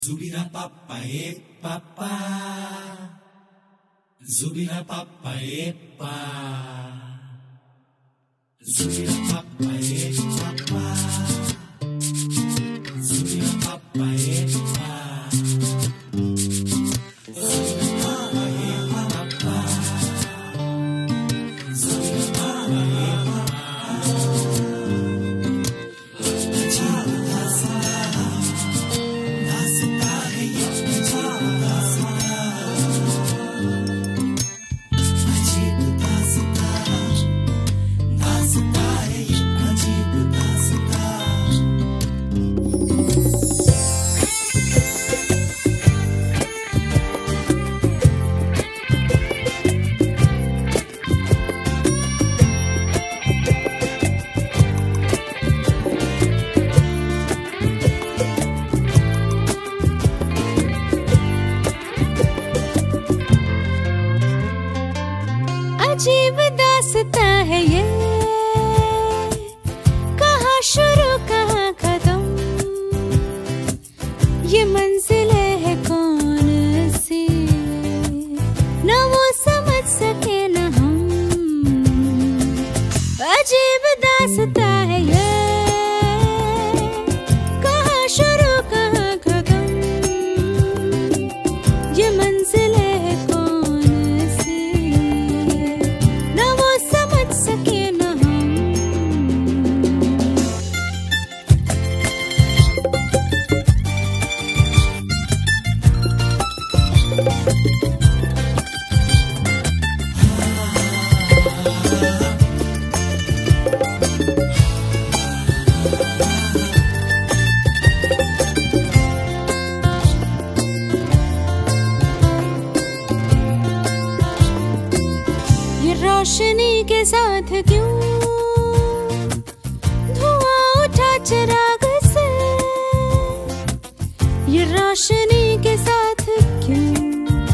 Zubira papa papa, Zubira papa pa, Zubira papa papa, Zubira papa pa, Zubira papa pa, Zubira papa अजीब दास्ता है ये, कहाँ शुरू कहाँ खत्म, ये मंजिलें है कौन सी, न वो समझ सके न हम। अजीब दास्ता है ये, कहाँ शुरू कहाँ खत्म, ये मंजिलें है रोशनी के साथ क्यों धुआं उठा चिराग से, ये रोशनी के साथ क्यों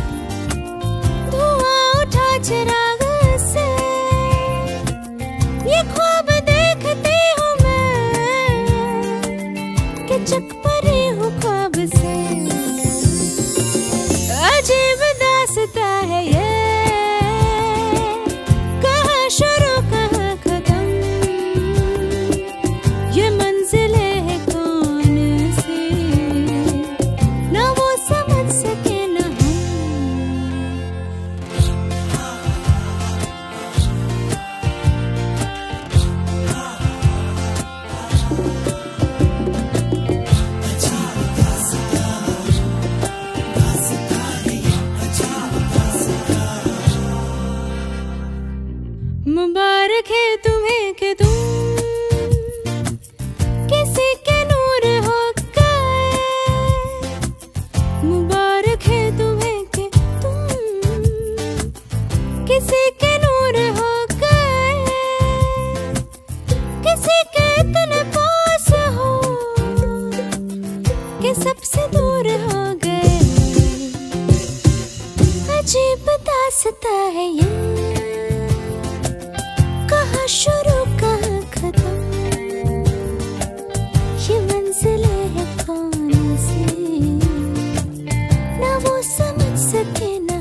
धुआं उठा चिराग से, ये ख्वाब देखती हूँ मैं कि चक परी हूँ ख्वाब से। अजीब दास्ता है ये, शुरू कहाँ खत्म, ये मंजिलें है कौन सी, न वो समझ सके न मुबारक है तुम्हें कि तुम किसी के नूर हो गए, मुबारक है तुम्हें कि तुम किसी के नूर हो गए, किसी के इतने पास हो कि सबसे दूर हो गए। अजीब दास्ता है ये, कहाँ शुरू कहाँ खत्म, ये मंजिलें है कौन सी, न वो समझ सके न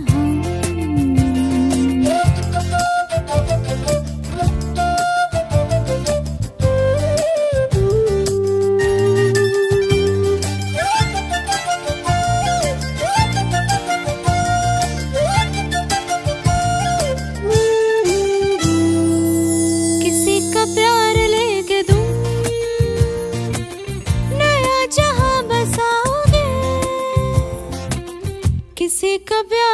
प्यार लेके तुम नया जहां बसाओगे, किसी का